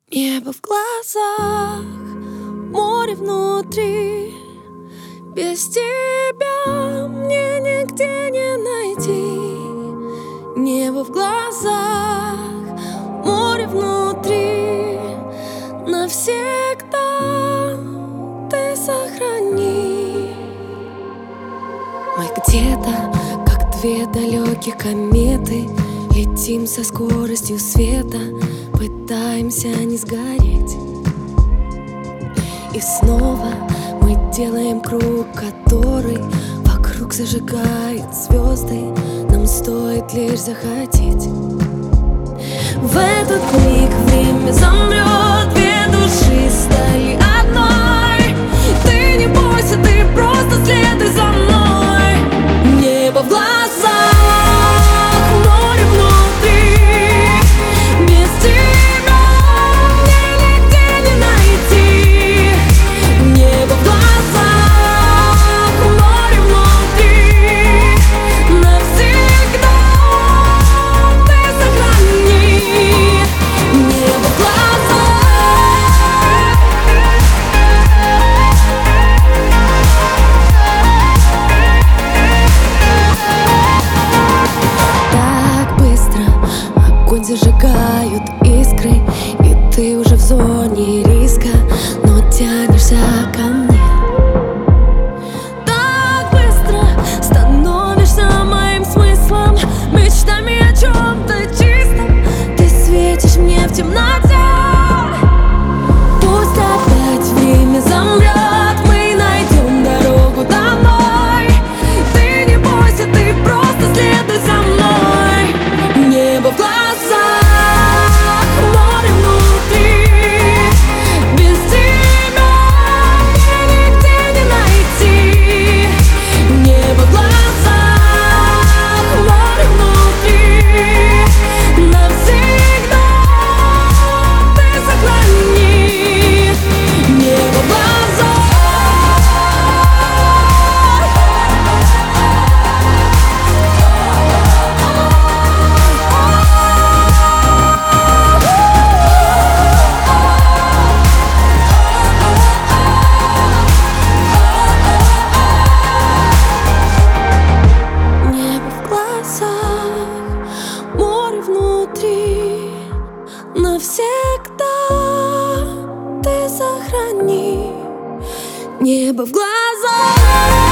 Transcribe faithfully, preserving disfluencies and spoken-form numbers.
Небо в глазах, море внутри. Без тебя мне нигде не найти. Небо в глазах, море внутри. Навсегда ты сохрани. Мы где-то, как две далеких кометы, летим со скоростью света, пытаемся не сгореть. И снова мы делаем круг, который вокруг зажигает звезды. Нам стоит лишь захотеть. В этот миг время замрет, две души стали одной. Ты не бойся, ты просто следуй за мной. Небо в глазах, море внутри. Без тебя мне нигде не найти. Небо в глазах, море внутри. Навсегда ты сохрани. Небо в глазах. Так быстро огонь зажигают искры, и ты уже в зоне риска, но тянешься ко мне. Так быстро становишься моим смыслом, мечтами о чем-то чистом. Ты светишь мне в темноте. Пусть опять время замрет, мы найдем дорогу домой. Ты не бойся, ты просто следуй за мной. Небо в глазах, море внутри. Без тебя мне нигде не найти. Небо в глазах, море внутри. Навсегда ты сохрани. Небо в глазах. Небо в глазах, море внутри. Навсегда ты сохрани. Небо в глазах.